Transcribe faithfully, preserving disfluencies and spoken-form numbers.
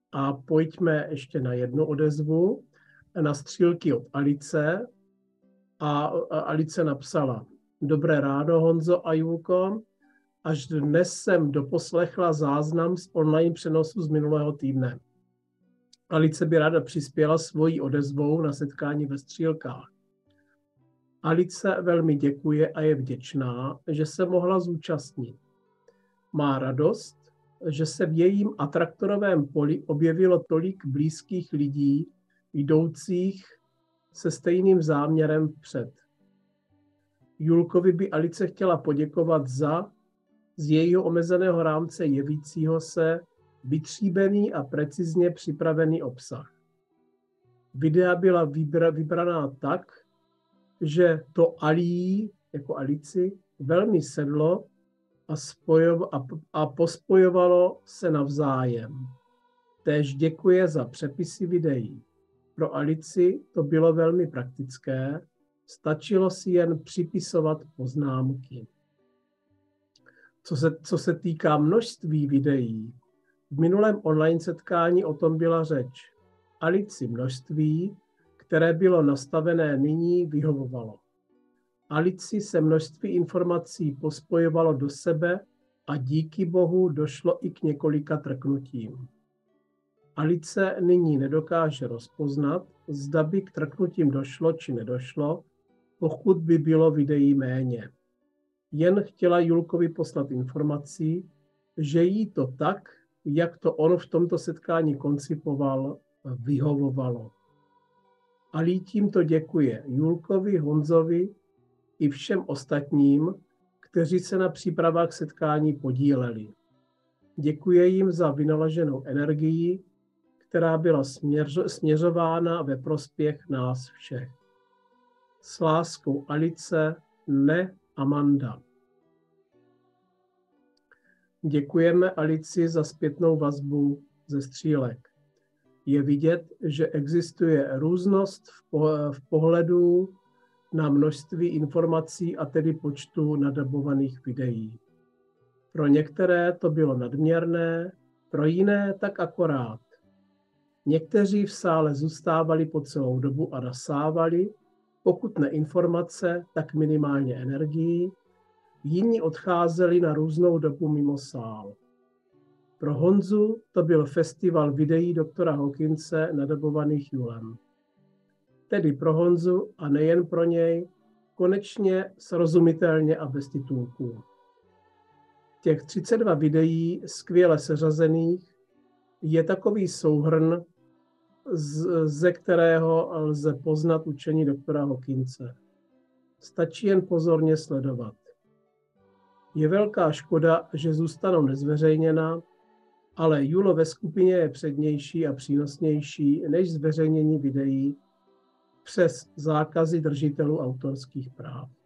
A pojďme ještě na jednu odezvu, na střílky od Alice. A Alice napsala: Dobré ráno, Honzo a Julko. Až dnes jsem doposlechla záznam z online přenosu z minulého týdne. Alice by ráda přispěla svojí odezvou na setkání ve Střílkách. Alice velmi děkuje a je vděčná, že se mohla zúčastnit. Má radost, že se v jejím atraktorovém poli objevilo tolik blízkých lidí, jdoucích se stejným záměrem vpřed. Julkovi by Alice chtěla poděkovat za z jejího omezeného rámce jevícího se vytříbený a precizně připravený obsah. Videa byla vybra, vybraná tak, že to Alí, jako Alici, velmi sedlo a, spojov, a, a pospojovalo se navzájem. Též děkuje za přepisy videí. Pro Alici to bylo velmi praktické, stačilo si jen připisovat poznámky. Co se, co se týká množství videí, v minulém online setkání o tom byla řeč. Alici množství, které bylo nastavené nyní, vyhovovalo. Alici se množství informací pospojovalo do sebe a díky Bohu došlo i k několika trknutím. Alice nyní nedokáže rozpoznat, zda by k trknutím došlo či nedošlo, pokud by bylo videí méně. Jen chtěla Julkovi poslat informací, že jí to tak, jak to on v tomto setkání koncipoval, vyhovovalo. Alí tímto děkuje Julkovi, Honzovi i všem ostatním, kteří se na přípravách setkání podíleli. Děkuje jim za vynaloženou energii, která byla směř, směřována ve prospěch nás všech. S láskou Alice, ne Amanda. Děkujeme Alici za zpětnou vazbu ze Střílek. Je vidět, že existuje různost v pohledu na množství informací a tedy počtu nadabovaných videí. Pro některé to bylo nadměrné, pro jiné tak akorát. Někteří v sále zůstávali po celou dobu a nasávali, pokud ne informace, tak minimálně energii, jiní odcházeli na různou dobu mimo sál. Pro Honzu to byl festival videí doktora Hawkinse nadabovaných Julem. Tedy pro Honzu a nejen pro něj, konečně srozumitelně a bez titulků. Těch třicet dva videí skvěle seřazených je takový souhrn, ze kterého lze poznat učení doktora Hawkinse. Stačí jen pozorně sledovat. Je velká škoda, že zůstanou nezveřejněna, ale Julo ve skupině je přednější a přínosnější než zveřejnění videí přes zákazy držitelů autorských práv.